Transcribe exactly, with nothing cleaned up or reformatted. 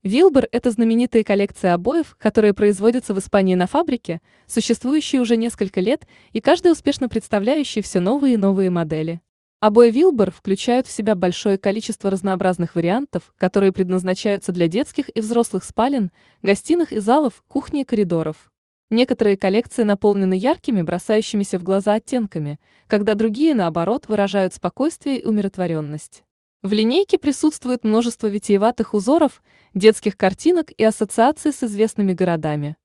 Wilbur – это знаменитые коллекции обоев, которые производятся в Испании на фабрике, существующие уже несколько лет и каждый успешно представляющий все новые и новые модели. Обои Wilbur включают в себя большое количество разнообразных вариантов, которые предназначаются для детских и взрослых спален, гостиных и залов, кухни и коридоров. Некоторые коллекции наполнены яркими, бросающимися в глаза оттенками, когда другие, наоборот, выражают спокойствие и умиротворенность. В линейке присутствует множество витиеватых узоров, детских картинок и ассоциаций с известными городами.